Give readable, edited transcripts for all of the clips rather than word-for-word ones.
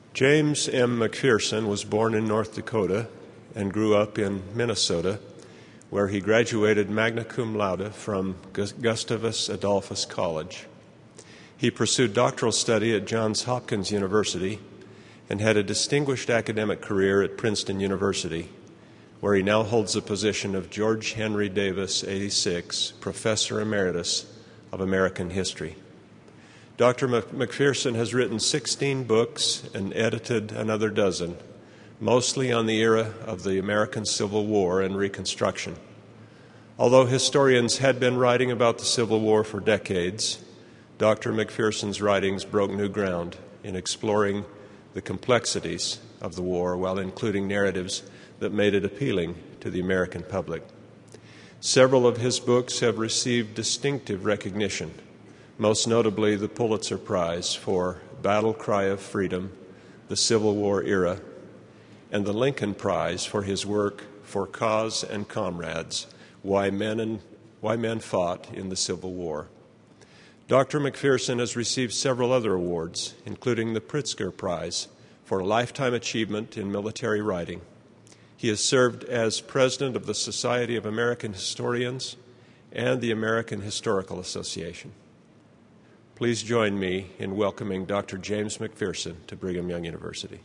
James M. McPherson was born in North Dakota and grew up in Minnesota, where he graduated magna cum laude from Gustavus Adolphus College. He pursued doctoral study at Johns Hopkins University and had a distinguished academic career at Princeton University, where he now holds the position of George Henry Davis, 86, Professor Emeritus of American History. Dr. McPherson has written 16 books and edited another dozen, mostly on the era of the American Civil War and Reconstruction. Although historians had been writing about the Civil War for decades, Dr. McPherson's writings broke new ground in exploring the complexities of the war while including narratives that made it appealing to the American public. Several of his books have received distinctive recognition, most notably the Pulitzer Prize for Battle Cry of Freedom, the Civil War Era, and the Lincoln Prize for his work For Cause and Comrades, Why Men Fought in the Civil War. Dr. McPherson has received several other awards, including the Pritzker Prize for Lifetime Achievement in Military Writing. He has served as president of the Society of American Historians and the American Historical Association. Please join me in welcoming Dr. James McPherson to Brigham Young University.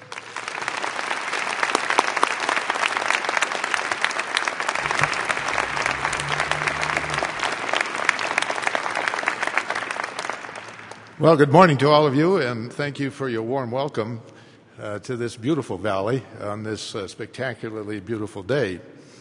Well, good morning to all of you, and thank you for your warm welcome to this beautiful valley on this spectacularly beautiful day.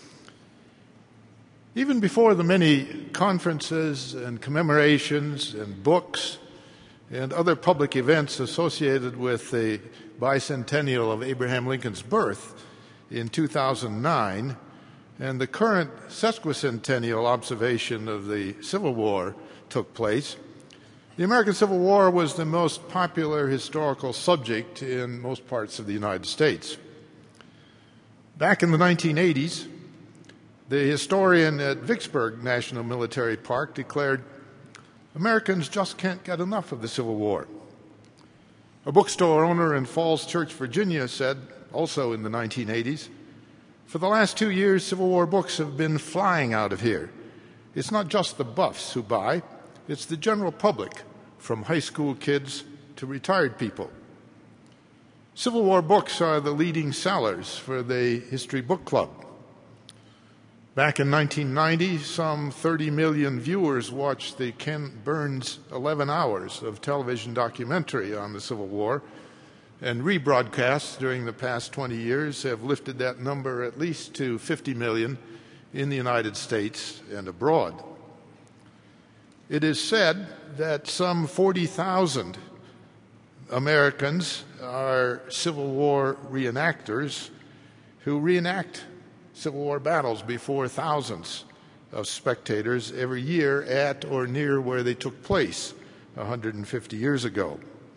Even before the many conferences and commemorations and books and other public events associated with the bicentennial of Abraham Lincoln's birth in 2009 and the current sesquicentennial observation of the Civil War took place, the American Civil War was the most popular historical subject in most parts of the United States. Back in the 1980s, the historian at Vicksburg National Military Park declared, "Americans just can't get enough of the Civil War." A bookstore owner in Falls Church, Virginia said, also in the 1980s, "For the last 2 years, Civil War books have been flying out of here. It's not just the buffs who buy, it's the general public, from high school kids to retired people." Civil War books are the leading sellers for the History Book Club. Back in 1990, some 30 million viewers watched the Ken Burns 11 hours of television documentary on the Civil War, and rebroadcasts during the past 20 years have lifted that number at least to 50 million in the United States and abroad. It is said that some 40,000 Americans are Civil War reenactors who reenact Civil War battles before thousands of spectators every year at or near where they took place 150 years ago.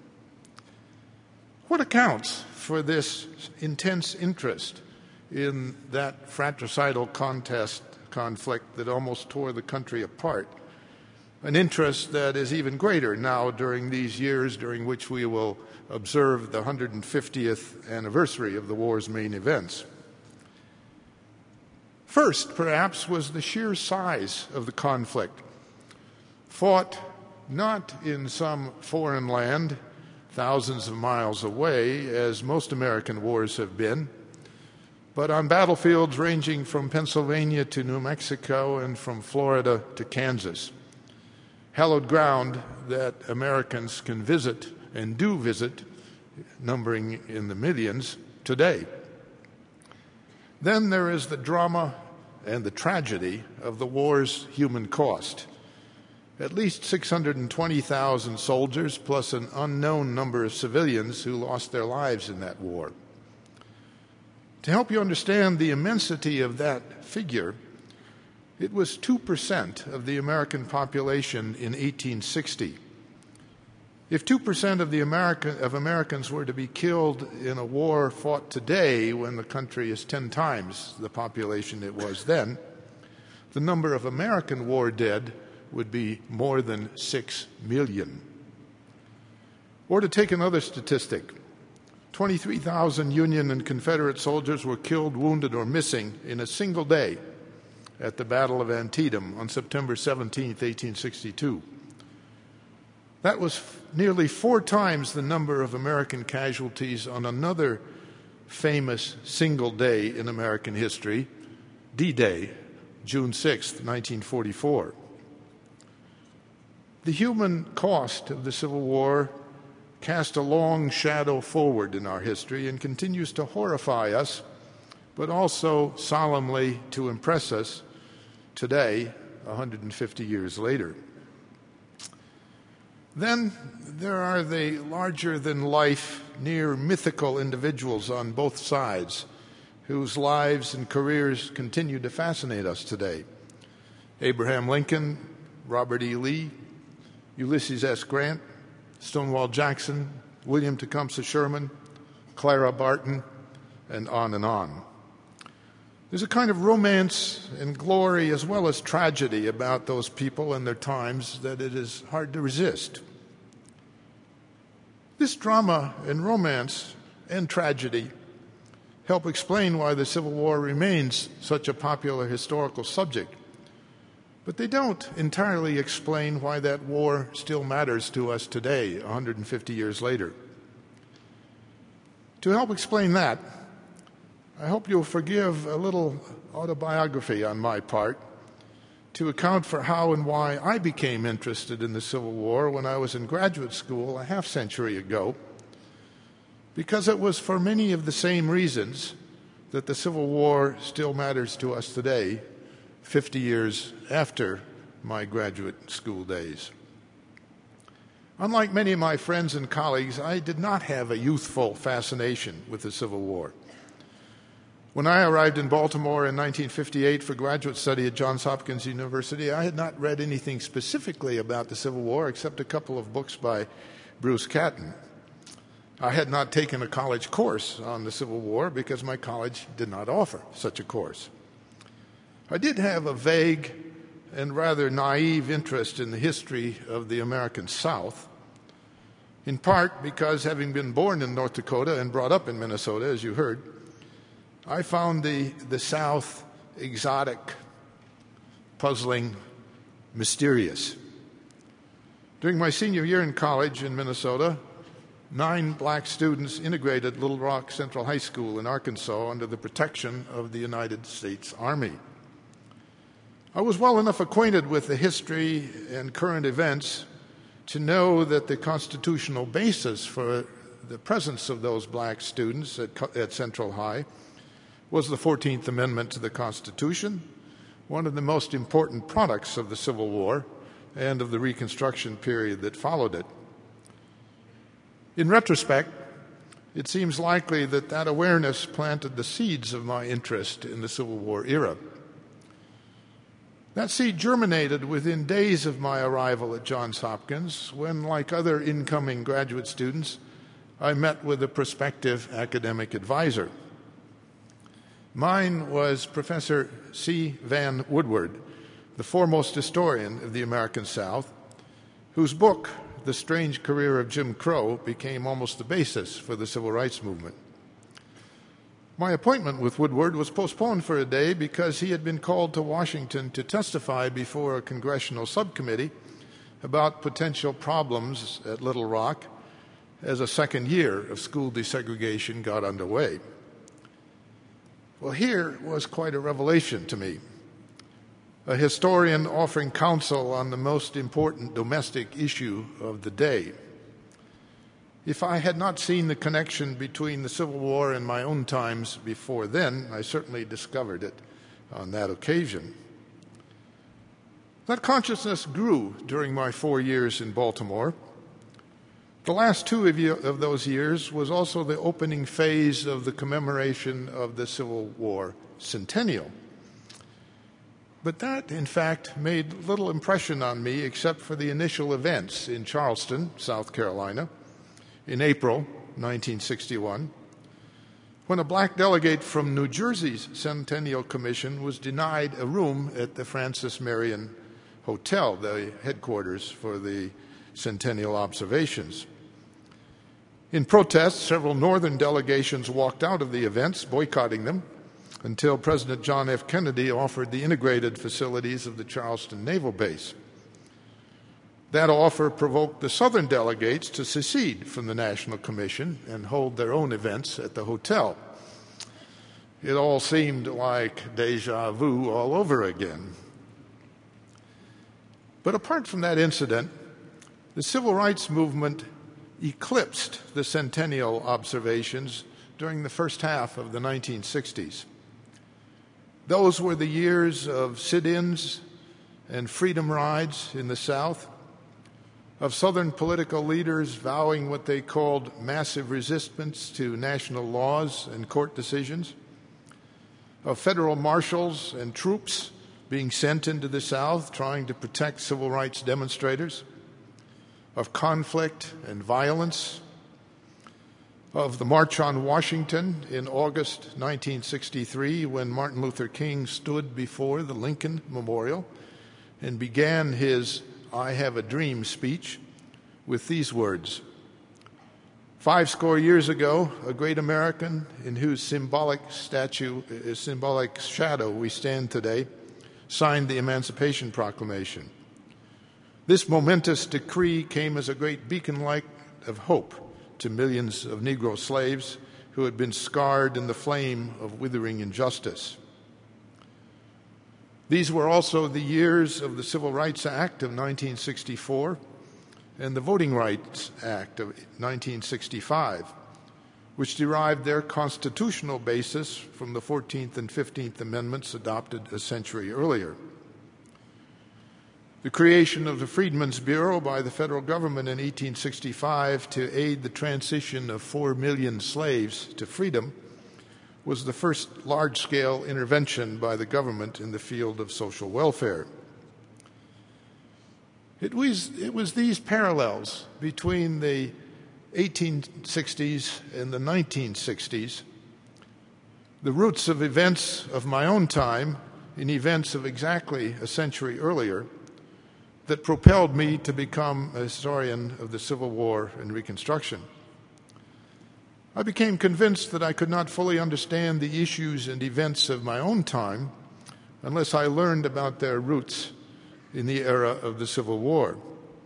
What accounts for this intense interest in that fratricidal conflict that almost tore the country apart? An interest that is even greater now during these years during which we will observe the 150th anniversary of the war's main events. First, perhaps, was the sheer size of the conflict, fought not in some foreign land thousands of miles away, as most American wars have been, but on battlefields ranging from Pennsylvania to New Mexico and from Florida to Kansas. Hallowed ground that Americans can visit and do visit, numbering in the millions today. Then there is the drama and the tragedy of the war's human cost. At least 620,000 soldiers plus an unknown number of civilians who lost their lives in that war. To help you understand the immensity of that figure, it was 2% of the American population in 1860. If 2% of Americans were to be killed in a war fought today, when the country is 10 times the population it was then, the number of American war dead would be more than 6 million. Or to take another statistic, 23,000 Union and Confederate soldiers were killed, wounded, or missing in a single day at the Battle of Antietam on September 17, 1862. That was nearly 4 times the number of American casualties on another famous single day in American history, D-Day, June 6, 1944. The human cost of the Civil War cast a long shadow forward in our history and continues to horrify us, but also solemnly to impress us today, 150 years later. Then there are the larger-than-life, near mythical individuals on both sides whose lives and careers continue to fascinate us today. Abraham Lincoln, Robert E. Lee, Ulysses S. Grant, Stonewall Jackson, William Tecumseh Sherman, Clara Barton, and on and on. There's a kind of romance and glory as well as tragedy about those people and their times that it is hard to resist. This drama and romance and tragedy help explain why the Civil War remains such a popular historical subject, but they don't entirely explain why that war still matters to us today, 150 years later. To help explain that, I hope you'll forgive a little autobiography on my part to account for how and why I became interested in the Civil War when I was in graduate school a half-century ago, because it was for many of the same reasons that the Civil War still matters to us today, 50 years after my graduate school days. Unlike many of my friends and colleagues, I did not have a youthful fascination with the Civil War. When I arrived in Baltimore in 1958 for graduate study at Johns Hopkins University, I had not read anything specifically about the Civil War except a couple of books by Bruce Catton. I had not taken a college course on the Civil War because my college did not offer such a course. I did have a vague and rather naive interest in the history of the American South, in part because, having been born in North Dakota and brought up in Minnesota, as you heard, I found the South exotic, puzzling, mysterious. During my senior year in college in Minnesota, 9 black students integrated Little Rock Central High School in Arkansas under the protection of the United States Army. I was well enough acquainted with the history and current events to know that the constitutional basis for the presence of those black students at Central High was the 14th Amendment to the Constitution, one of the most important products of the Civil War and of the Reconstruction period that followed it. In retrospect, it seems likely that that awareness planted the seeds of my interest in the Civil War era. That seed germinated within days of my arrival at Johns Hopkins when, like other incoming graduate students, I met with a prospective academic advisor. Mine was Professor C. Van Woodward, the foremost historian of the American South, whose book, The Strange Career of Jim Crow, became almost the basis for the Civil Rights Movement. My appointment with Woodward was postponed for a day because he had been called to Washington to testify before a congressional subcommittee about potential problems at Little Rock as a second year of school desegregation got underway. Well, here was quite a revelation to me. A historian offering counsel on the most important domestic issue of the day. If I had not seen the connection between the Civil War and my own times before then, I certainly discovered it on that occasion. That consciousness grew during my 4 years in Baltimore. The last 2 of those years was also the opening phase of the commemoration of the Civil War centennial. But that, in fact, made little impression on me except for the initial events in Charleston, South Carolina, in April 1961, when a black delegate from New Jersey's Centennial Commission was denied a room at the Francis Marion Hotel, the headquarters for the Centennial observations. In protest, several northern delegations walked out of the events, boycotting them, until President John F. Kennedy offered the integrated facilities of the Charleston Naval Base. That offer provoked the southern delegates to secede from the National Commission and hold their own events at the hotel. It all seemed like deja vu all over again. But apart from that incident, the civil rights movement eclipsed the centennial observations during the first half of the 1960s. Those were the years of sit-ins and freedom rides in the South, of Southern political leaders vowing what they called massive resistance to national laws and court decisions, of federal marshals and troops being sent into the South trying to protect civil rights demonstrators, of conflict and violence, of the March on Washington in August 1963 when Martin Luther King stood before the Lincoln Memorial and began his "I Have a Dream" speech with these words: 50 years ago, a great American in whose symbolic shadow we stand today signed the Emancipation Proclamation. This momentous decree came as a great beacon light of hope to millions of Negro slaves who had been scarred in the flame of withering injustice. These were also the years of the Civil Rights Act of 1964 and the Voting Rights Act of 1965, which derived their constitutional basis from the 14th and 15th Amendments adopted a century earlier. The creation of the Freedmen's Bureau by the federal government in 1865 to aid the transition of 4 million slaves to freedom was the first large-scale intervention by the government in the field of social welfare. It was these parallels between the 1860s and the 1960s, the roots of events of my own time in events of exactly a century earlier, that propelled me to become a historian of the Civil War and Reconstruction. I became convinced that I could not fully understand the issues and events of my own time unless I learned about their roots in the era of the Civil War.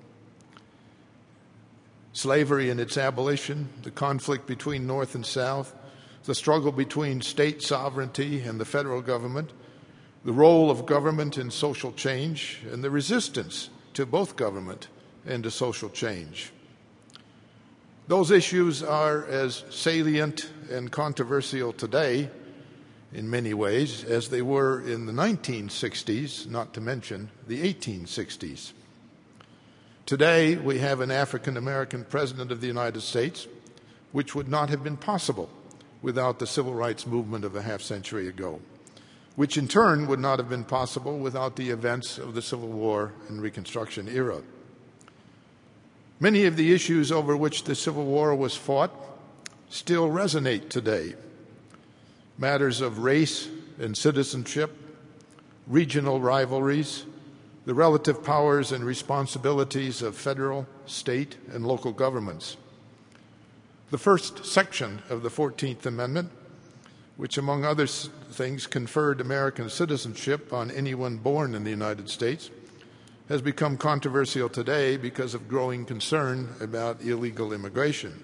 Slavery and its abolition, the conflict between North and South, the struggle between state sovereignty and the federal government, the role of government in social change, and the resistance to both government and to social change. Those issues are as salient and controversial today, in many ways, as they were in the 1960s, not to mention the 1860s. Today, we have an African-American president of the United States, which would not have been possible without the civil rights movement of a half-century ago, which in turn would not have been possible without the events of the Civil War and Reconstruction era. Many of the issues over which the Civil War was fought still resonate today. Matters of race and citizenship, regional rivalries, the relative powers and responsibilities of federal, state, and local governments. The first section of the 14th Amendment, which among other things conferred American citizenship on anyone born in the United States, has become controversial today because of growing concern about illegal immigration.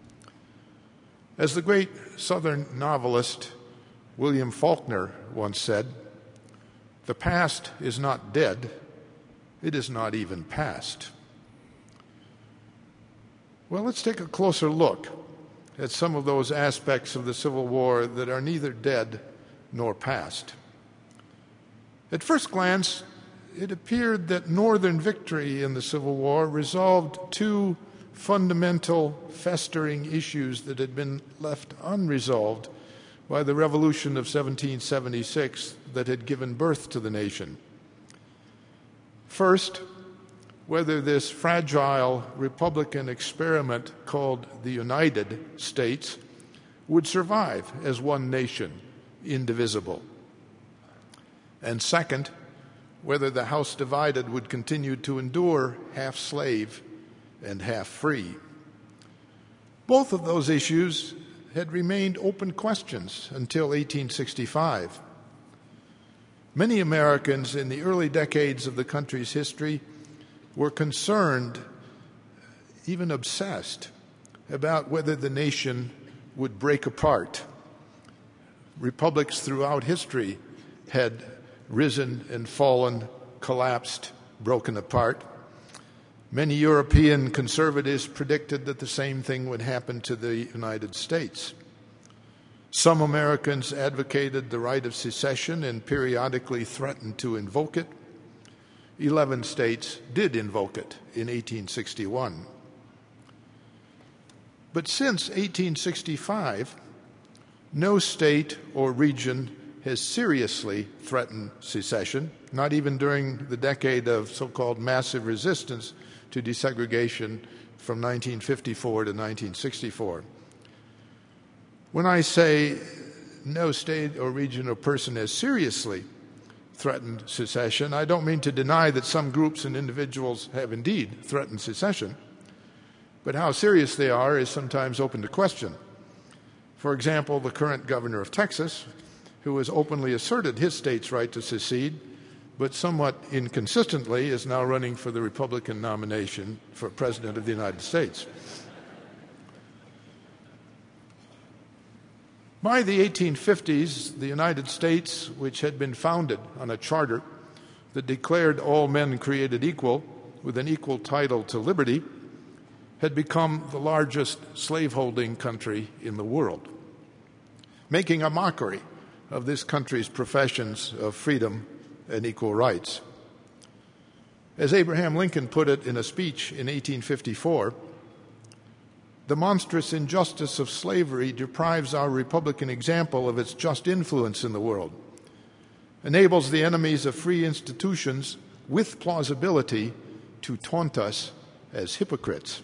As the great Southern novelist William Faulkner once said, "The past is not dead, it is not even past." Well, let's take a closer look at some of those aspects of the Civil War that are neither dead nor past. At first glance, it appeared that Northern victory in the Civil War resolved two fundamental festering issues that had been left unresolved by the Revolution of 1776 that had given birth to the nation. First, whether this fragile Republican experiment called the United States would survive as one nation, indivisible. And second, whether the house divided would continue to endure half slave and half free. Both of those issues had remained open questions until 1865. Many Americans in the early decades of the country's history were concerned, even obsessed, about whether the nation would break apart. Republics throughout history had risen and fallen, collapsed, broken apart. Many European conservatives predicted that the same thing would happen to the United States. Some Americans advocated the right of secession and periodically threatened to invoke it. 11 states did invoke it in 1861. But since 1865, no state or region has seriously threatened secession, not even during the decade of so-called massive resistance to desegregation from 1954 to 1964. When I say no state or region or person has seriously threatened secession, I don't mean to deny that some groups and individuals have indeed threatened secession, but how serious they are is sometimes open to question. For example, the current governor of Texas, who has openly asserted his state's right to secede, but somewhat inconsistently is now running for the Republican nomination for President of the United States. By the 1850s, the United States, which had been founded on a charter that declared all men created equal with an equal title to liberty, had become the largest slaveholding country in the world, making a mockery of this country's professions of freedom and equal rights. As Abraham Lincoln put it in a speech in 1854, the monstrous injustice of slavery deprives our Republican example of its just influence in the world, enables the enemies of free institutions with plausibility to taunt us as hypocrites.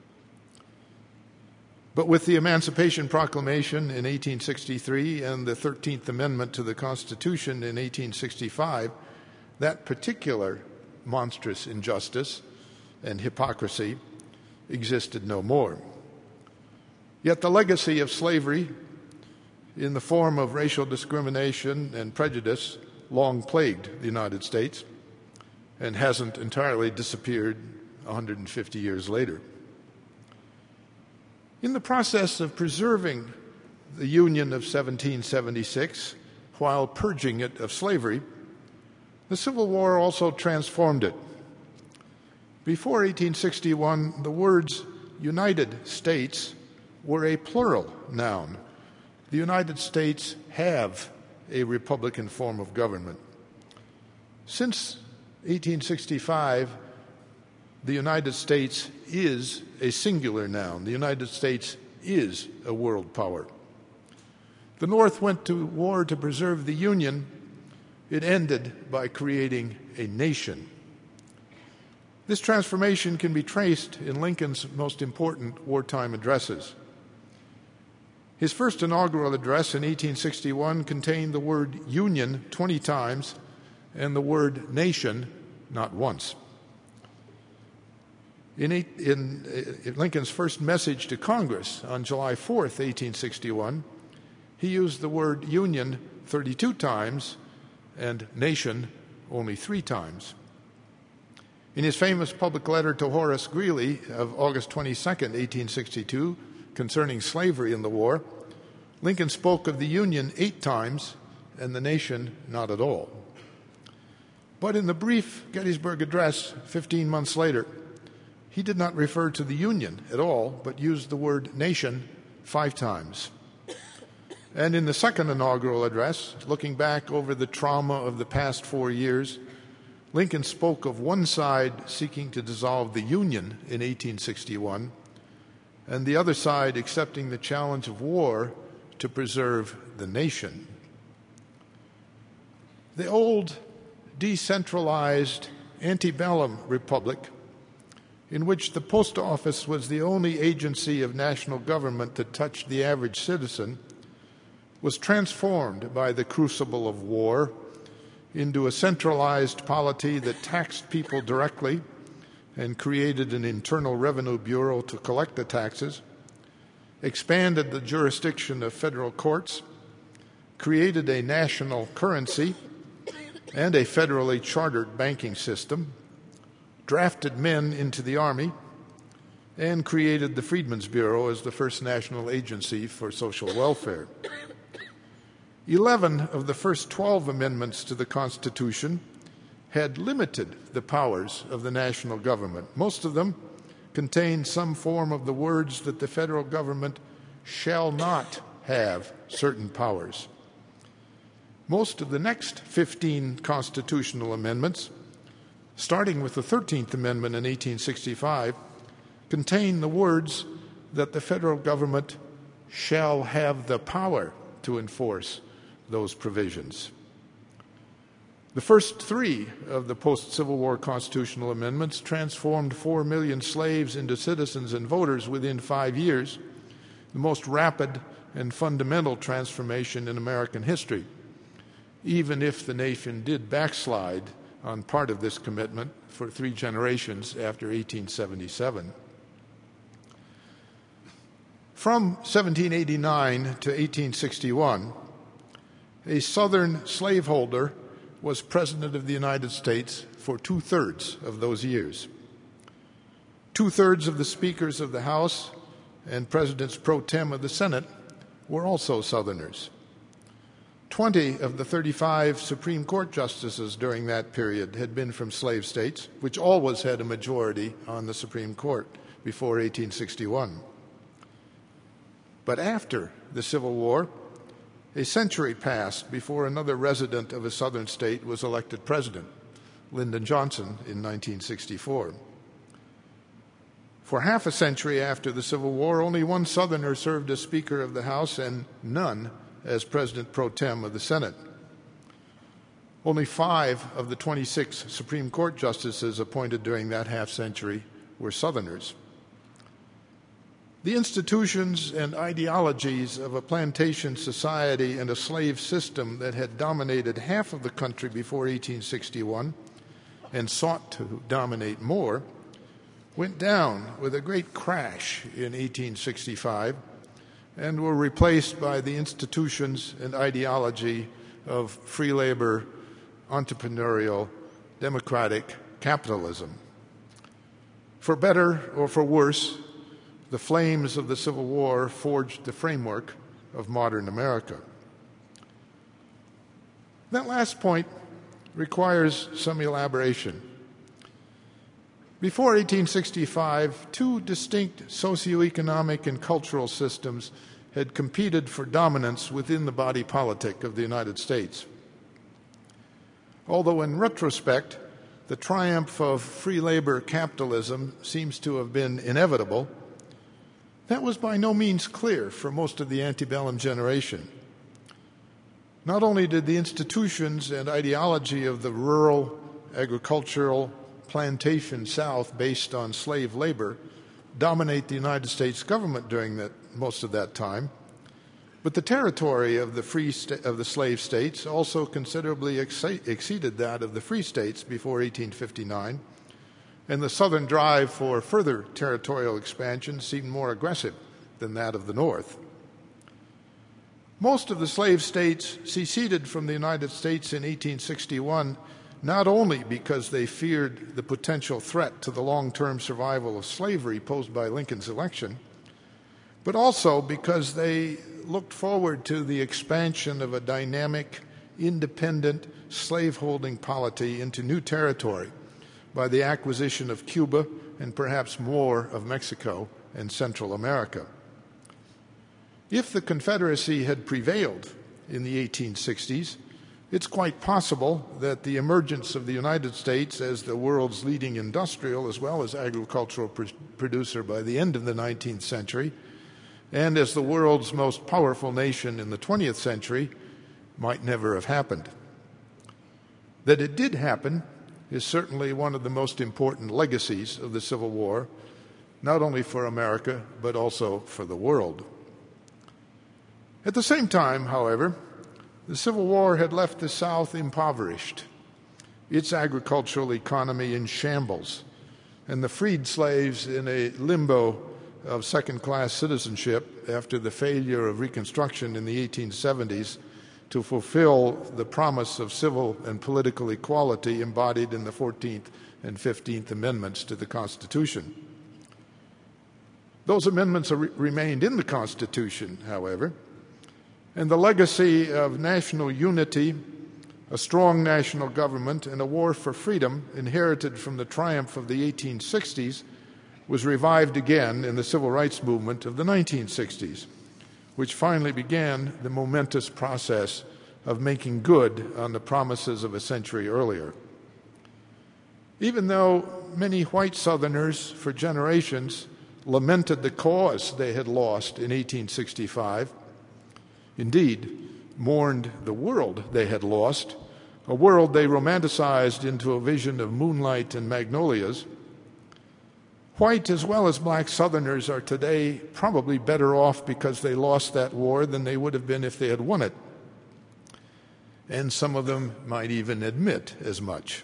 But with the Emancipation Proclamation in 1863 and the 13th Amendment to the Constitution in 1865, that particular monstrous injustice and hypocrisy existed no more. Yet the legacy of slavery in the form of racial discrimination and prejudice long plagued the United States and hasn't entirely disappeared 150 years later. In the process of preserving the Union of 1776 while purging it of slavery, the Civil War also transformed it. Before 1861, the words United States were a plural noun. The United States have a republican form of government. Since 1865, the United States is a singular noun. The United States is a world power. The North went to war to preserve the Union. It ended by creating a nation. This transformation can be traced in Lincoln's most important wartime addresses. His first inaugural address in 1861 contained the word Union 20 times and the word nation not once. In Lincoln's first message to Congress on July 4th, 1861, he used the word Union 32 times and nation only 3 times. In his famous public letter to Horace Greeley of August 22nd, 1862, concerning slavery in the war, Lincoln spoke of the Union 8 times and the nation not at all. But in the brief Gettysburg Address 15 months later, he did not refer to the Union at all, but used the word nation 5 times. And in the second inaugural address, looking back over the trauma of the past 4 years, Lincoln spoke of one side seeking to dissolve the Union in 1861 and the other side accepting the challenge of war to preserve the nation. The old decentralized antebellum republic, in which the post office was the only agency of national government that touched the average citizen, was transformed by the crucible of war into a centralized polity that taxed people directly and created an internal revenue bureau to collect the taxes, expanded the jurisdiction of federal courts, created a national currency and a federally chartered banking system, drafted men into the Army, and created the Freedmen's Bureau as the first national agency for social welfare. 11 of the first 12 amendments to the Constitution had limited the powers of the national government. Most of them contained some form of the words that the federal government shall not have certain powers. Most of the next 15 constitutional amendments, starting with the 13th Amendment in 1865, contain the words that the federal government shall have the power to enforce those provisions. The first three of the post-Civil War constitutional amendments transformed 4 million slaves into citizens and voters within 5 years, the most rapid and fundamental transformation in American history, even if the nation did backslide on part of this commitment for 3 generations after 1877. From 1789 to 1861, a Southern slaveholder was President of the United States for 2/3 of those years. 2/3 of the speakers of the House and presidents pro tem of the Senate were also Southerners. 20 of the 35 Supreme Court justices during that period had been from slave states, which always had a majority on the Supreme Court before 1861. But after the Civil War, a century passed before another resident of a southern state was elected president, Lyndon Johnson, in 1964. For half a century after the Civil War, only one Southerner served as Speaker of the House and none as President pro tem of the Senate. Only 5 of the 26 Supreme Court justices appointed during that half-century were Southerners. The institutions and ideologies of a plantation society and a slave system that had dominated half of the country before 1861 and sought to dominate more went down with a great crash in 1865 and were replaced by the institutions and ideology of free labor, entrepreneurial, democratic capitalism. For better or for worse, the flames of the Civil War forged the framework of modern America. That last point requires some elaboration. Before 1865, 2 distinct socioeconomic and cultural systems had competed for dominance within the body politic of the United States. Although in retrospect, the triumph of free labor capitalism seems to have been inevitable, that was by no means clear for most of the antebellum generation. Not only did the institutions and ideology of the rural, agricultural, plantation South based on slave labor dominate the United States government during most of that time, but the territory of the slave states also considerably exceeded that of the free states before 1859, and the Southern drive for further territorial expansion seemed more aggressive than that of the North. Most of the slave states seceded from the United States in 1861 not only because they feared the potential threat to the long-term survival of slavery posed by Lincoln's election, but also because they looked forward to the expansion of a dynamic, independent slaveholding polity into new territory by the acquisition of Cuba and perhaps more of Mexico and Central America. If the Confederacy had prevailed in the 1860s, it's quite possible that the emergence of the United States as the world's leading industrial as well as agricultural producer by the end of the 19th century, and as the world's most powerful nation in the 20th century, might never have happened. That it did happen is certainly one of the most important legacies of the Civil War, not only for America, but also for the world. At the same time, however, the Civil War had left the South impoverished, its agricultural economy in shambles, and the freed slaves in a limbo of second-class citizenship after the failure of Reconstruction in the 1870s to fulfill the promise of civil and political equality embodied in the 14th and 15th Amendments to the Constitution. Those amendments remained in the Constitution, however, and the legacy of national unity, a strong national government, and a war for freedom inherited from the triumph of the 1860s was revived again in the civil rights movement of the 1960s, which finally began the momentous process of making good on the promises of a century earlier. Even though many white Southerners for generations lamented the cause they had lost in 1865, indeed, mourned the world they had lost, a world they romanticized into a vision of moonlight and magnolias, white as well as black Southerners are today probably better off because they lost that war than they would have been if they had won it. And some of them might even admit as much.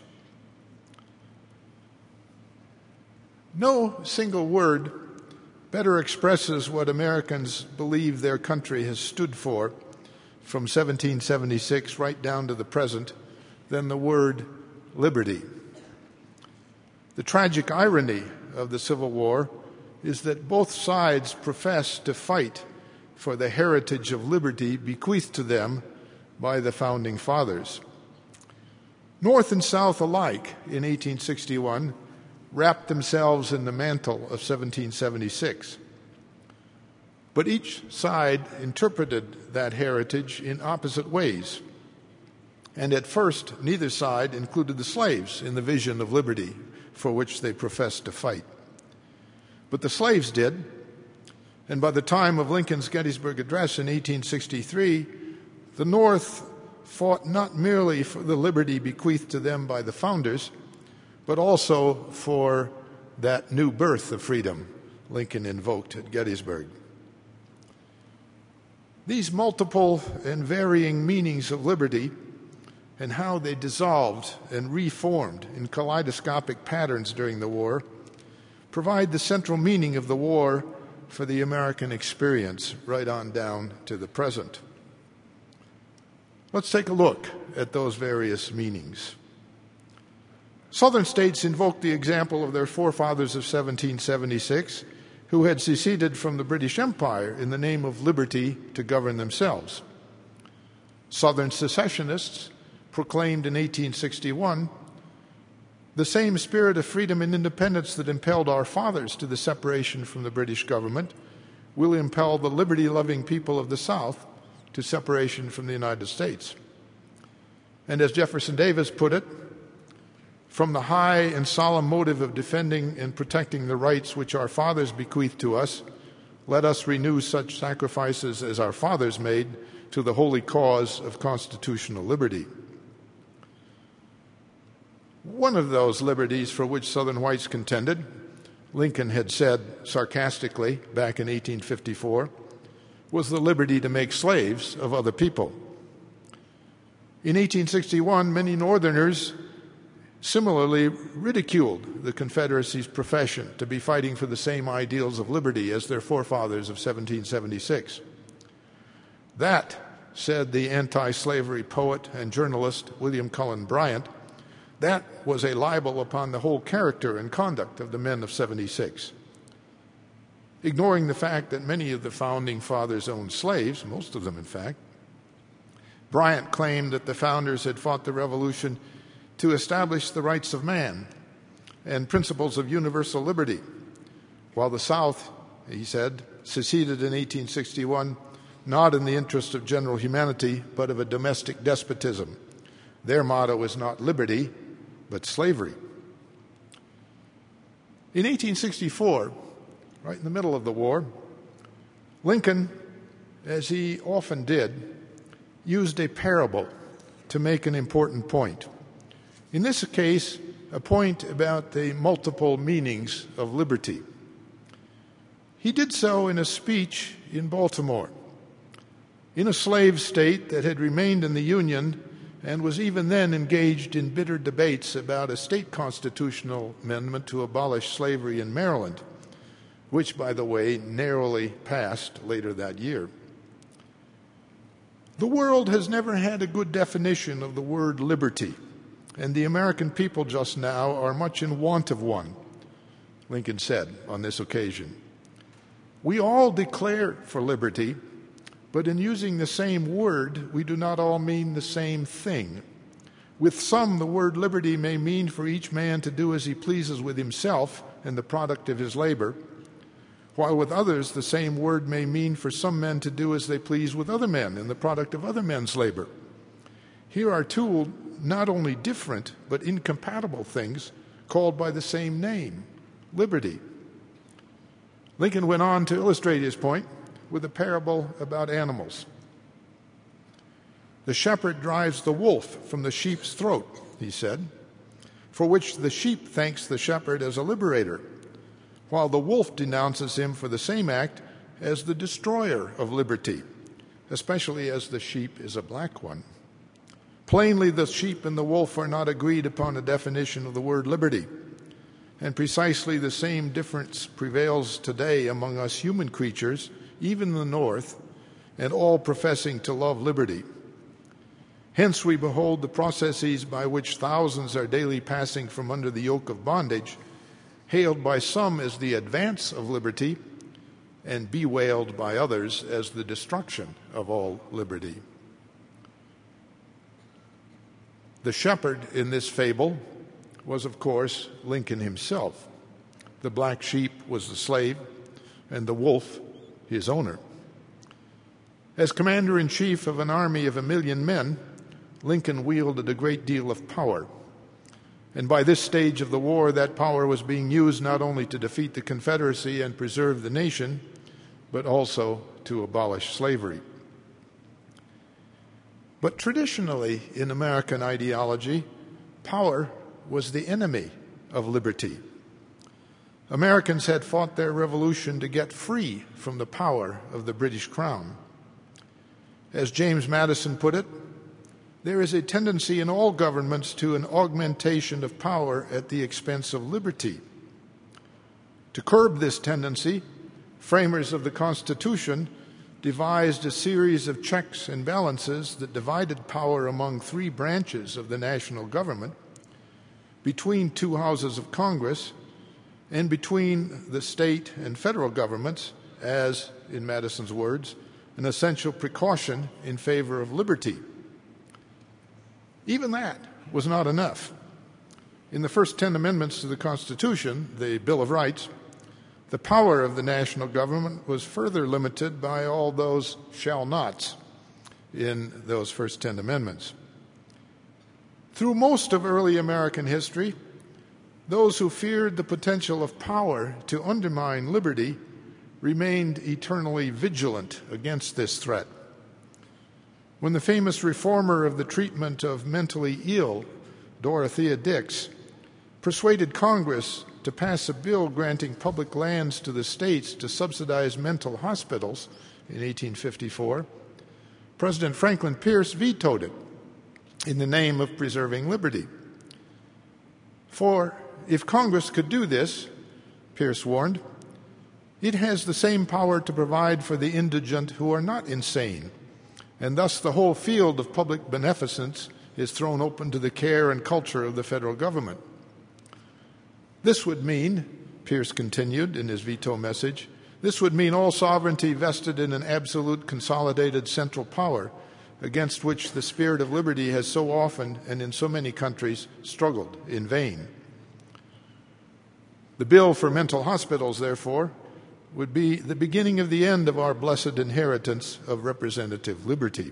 No single word better expresses what Americans believe their country has stood for from 1776 right down to the present than the word liberty. The tragic irony of the Civil War is that both sides profess to fight for the heritage of liberty bequeathed to them by the Founding Fathers. North and South alike in 1861 wrapped themselves in the mantle of 1776. But each side interpreted that heritage in opposite ways. And at first, neither side included the slaves in the vision of liberty for which they professed to fight. But the slaves did, and by the time of Lincoln's Gettysburg Address in 1863, the North fought not merely for the liberty bequeathed to them by the founders, but also for that new birth of freedom Lincoln invoked at Gettysburg. These multiple and varying meanings of liberty and how they dissolved and reformed in kaleidoscopic patterns during the war provide the central meaning of the war for the American experience right on down to the present. Let's take a look at those various meanings. Southern states invoked the example of their forefathers of 1776, who had seceded from the British Empire in the name of liberty to govern themselves. Southern secessionists proclaimed in 1861 the same spirit of freedom and independence that impelled our fathers to the separation from the British government will impel the liberty-loving people of the South to separation from the United States. And as Jefferson Davis put it, from the high and solemn motive of defending and protecting the rights which our fathers bequeathed to us, let us renew such sacrifices as our fathers made to the holy cause of constitutional liberty. One of those liberties for which Southern whites contended, Lincoln had said sarcastically back in 1854, was the liberty to make slaves of other people. In 1861, many Northerners similarly ridiculed the Confederacy's profession to be fighting for the same ideals of liberty as their forefathers of 1776. That, said the anti-slavery poet and journalist William Cullen Bryant, that was a libel upon the whole character and conduct of the men of 76. Ignoring the fact that many of the Founding Fathers owned slaves, most of them in fact, Bryant claimed that the founders had fought the Revolution to establish the rights of man and principles of universal liberty, while the South, he said, seceded in 1861 not in the interest of general humanity but of a domestic despotism. Their motto was not liberty, but slavery. In 1864, right in the middle of the war, Lincoln, as he often did, used a parable to make an important point. In this case, a point about the multiple meanings of liberty. He did so in a speech in Baltimore, in a slave state that had remained in the Union and was even then engaged in bitter debates about a state constitutional amendment to abolish slavery in Maryland. which, by the way, narrowly passed later that year. The world has never had a good definition of the word liberty, and the American people just now are much in want of one, Lincoln said on this occasion. We all declare for liberty, but in using the same word, we do not all mean the same thing. With some, the word liberty may mean for each man to do as he pleases with himself and the product of his labor, while with others, the same word may mean for some men to do as they please with other men and the product of other men's labor. Here are two not only different but incompatible things called by the same name, liberty. Lincoln went on to illustrate his point with a parable about animals. The shepherd drives the wolf from the sheep's throat, he said, for which the sheep thanks the shepherd as a liberator, while the wolf denounces him for the same act as the destroyer of liberty, especially as the sheep is a black one. Plainly, the sheep and the wolf are not agreed upon a definition of the word liberty, and precisely the same difference prevails today among us human creatures, even in the North, and all professing to love liberty. Hence we behold the processes by which thousands are daily passing from under the yoke of bondage, hailed by some as the advance of liberty, and bewailed by others as the destruction of all liberty. The shepherd in this fable was, of course, Lincoln himself. The black sheep was the slave, and the wolf his owner. As commander-in-chief of an army of 1 million men, Lincoln wielded a great deal of power. And by this stage of the war, that power was being used not only to defeat the Confederacy and preserve the nation, but also to abolish slavery. But traditionally, in American ideology, power was the enemy of liberty. Americans had fought their revolution to get free from the power of the British Crown. As James Madison put it, there is a tendency in all governments to an augmentation of power at the expense of liberty. To curb this tendency, framers of the Constitution devised a series of checks and balances that divided power among 3 branches of the national government, between 2 houses of Congress, and between the state and federal governments as, in Madison's words, an essential precaution in favor of liberty. Even that was not enough. In the first 10 amendments to the Constitution, the Bill of Rights, the power of the national government was further limited by all those shall nots in those first 10 amendments. Through most of early American history, those who feared the potential of power to undermine liberty remained eternally vigilant against this threat. When the famous reformer of the treatment of mentally ill, Dorothea Dix, persuaded Congress to pass a bill granting public lands to the states to subsidize mental hospitals in 1854, President Franklin Pierce vetoed it in the name of preserving liberty. For if Congress could do this, Pierce warned, it has the same power to provide for the indigent who are not insane, and thus the whole field of public beneficence is thrown open to the care and culture of the federal government. This would mean, Pierce continued in his veto message, this would mean all sovereignty vested in an absolute consolidated central power against which the spirit of liberty has so often and in so many countries struggled in vain. The bill for mental hospitals, therefore, would be the beginning of the end of our blessed inheritance of representative liberty.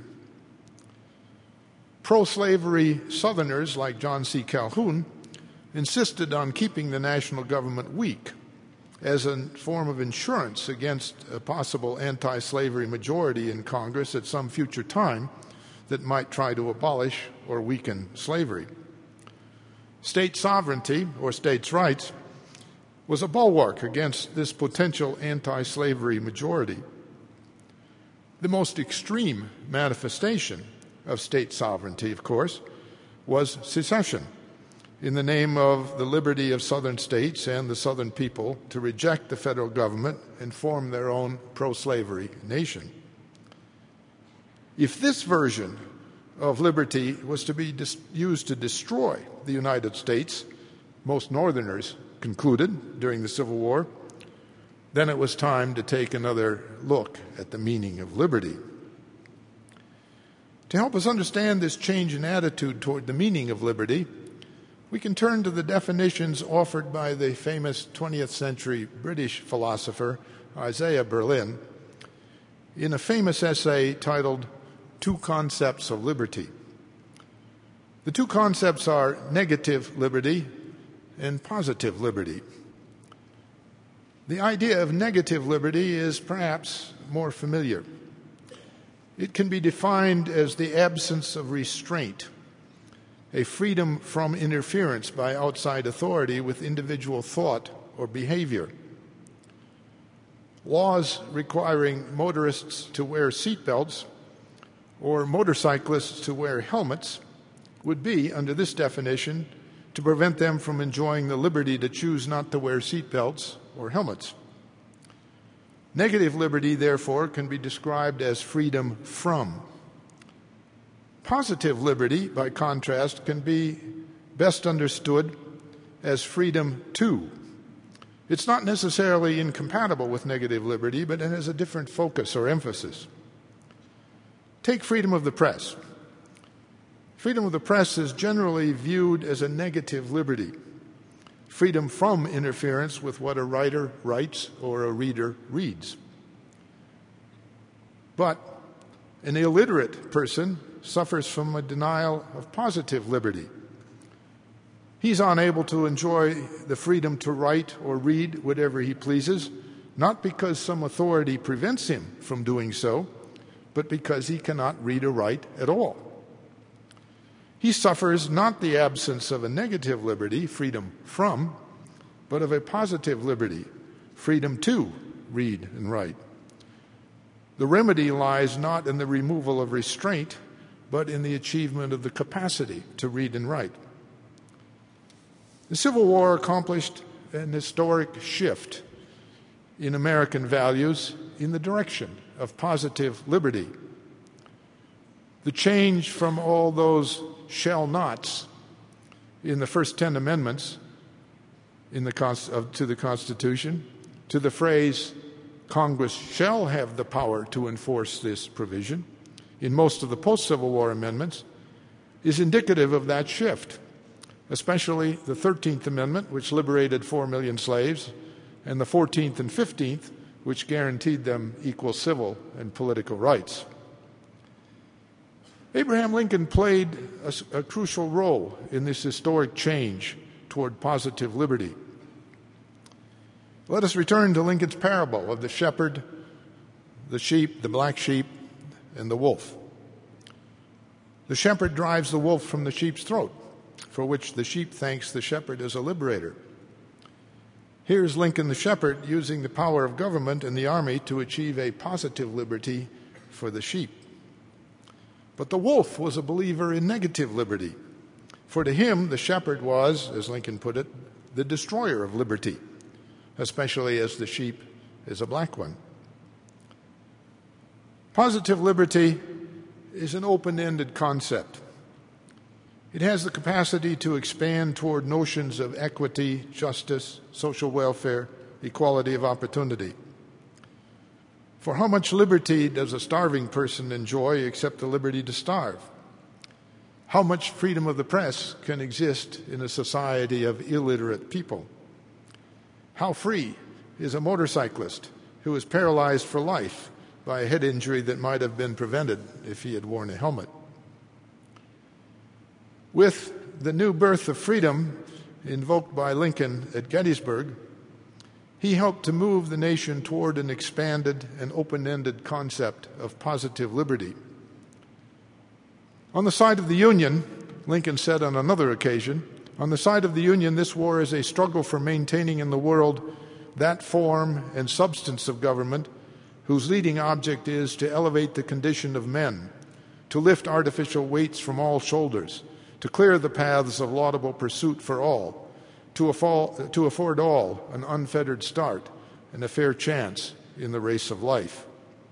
Pro-slavery Southerners like John C. Calhoun insisted on keeping the national government weak as a form of insurance against a possible anti-slavery majority in Congress at some future time that might try to abolish or weaken slavery. State sovereignty, or states' rights, was a bulwark against this potential anti-slavery majority. The most extreme manifestation of state sovereignty, of course, was secession, in the name of the liberty of southern states and the southern people to reject the federal government and form their own pro-slavery nation. If this version of liberty was to be used to destroy the United States, most Northerners concluded during the Civil War, then it was time to take another look at the meaning of liberty. To help us understand this change in attitude toward the meaning of liberty, we can turn to the definitions offered by the famous 20th century British philosopher Isaiah Berlin in a famous essay titled Two Concepts of Liberty. The two concepts are negative liberty and positive liberty. The idea of negative liberty is perhaps more familiar. It can be defined as the absence of restraint, a freedom from interference by outside authority with individual thought or behavior. Laws requiring motorists to wear seatbelts or motorcyclists to wear helmets would be, under this definition, to prevent them from enjoying the liberty to choose not to wear seatbelts or helmets. Negative liberty, therefore, can be described as freedom from. Positive liberty, by contrast, can be best understood as freedom to. It's not necessarily incompatible with negative liberty, but it has a different focus or emphasis. Take freedom of the press. Freedom of the press is generally viewed as a negative liberty. Freedom from interference with what a writer writes or a reader reads. But an illiterate person suffers from a denial of positive liberty. He's unable to enjoy the freedom to write or read whatever he pleases, not because some authority prevents him from doing so, but because he cannot read or write at all. He suffers not the absence of a negative liberty, freedom from, but of a positive liberty, freedom to read and write. The remedy lies not in the removal of restraint, but in the achievement of the capacity to read and write. The Civil War accomplished an historic shift in American values in the direction of positive liberty. The change from all those shall nots in the first 10 amendments to the Constitution to the phrase, Congress shall have the power to enforce this provision, in most of the post-Civil War amendments, is indicative of that shift, especially the 13th Amendment, which liberated 4 million slaves, and the 14th and 15th, which guaranteed them equal civil and political rights. Abraham Lincoln played a crucial role in this historic change toward positive liberty. Let us return to Lincoln's parable of the shepherd, the sheep, the black sheep, and the wolf. The shepherd drives the wolf from the sheep's throat, for which the sheep thanks the shepherd as a liberator. Here's Lincoln the shepherd using the power of government and the army to achieve a positive liberty for the sheep. But the wolf was a believer in negative liberty, for to him the shepherd was, as Lincoln put it, the destroyer of liberty, especially as the sheep is a black one. Positive liberty is an open-ended concept. It has the capacity to expand toward notions of equity, justice, social welfare, equality of opportunity. For how much liberty does a starving person enjoy except the liberty to starve? How much freedom of the press can exist in a society of illiterate people? How free is a motorcyclist who is paralyzed for life by a head injury that might have been prevented if he had worn a helmet? With the new birth of freedom invoked by Lincoln at Gettysburg, he helped to move the nation toward an expanded and open-ended concept of positive liberty. On the side of the Union, Lincoln said on another occasion, on the side of the Union, this war is a struggle for maintaining in the world that form and substance of government whose leading object is to elevate the condition of men, to lift artificial weights from all shoulders, to clear the paths of laudable pursuit for all, to afford all an unfettered start and a fair chance in the race of life.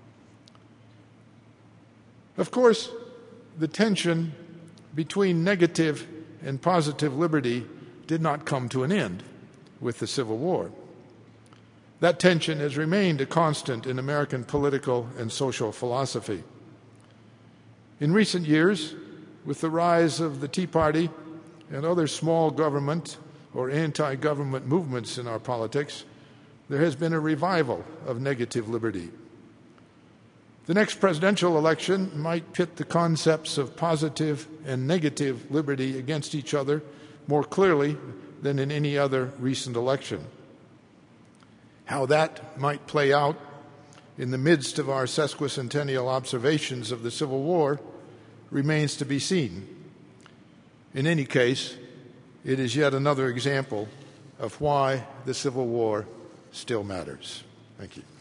Of course, the tension between negative and positive liberty did not come to an end with the Civil War. That tension has remained a constant in American political and social philosophy. In recent years, with the rise of the Tea Party and other small government or anti-government movements in our politics, there has been a revival of negative liberty. The next presidential election might pit the concepts of positive and negative liberty against each other more clearly than in any other recent election. How that might play out in the midst of our sesquicentennial observations of the Civil War remains to be seen. In any case, it is yet another example of why the Civil War still matters. Thank you.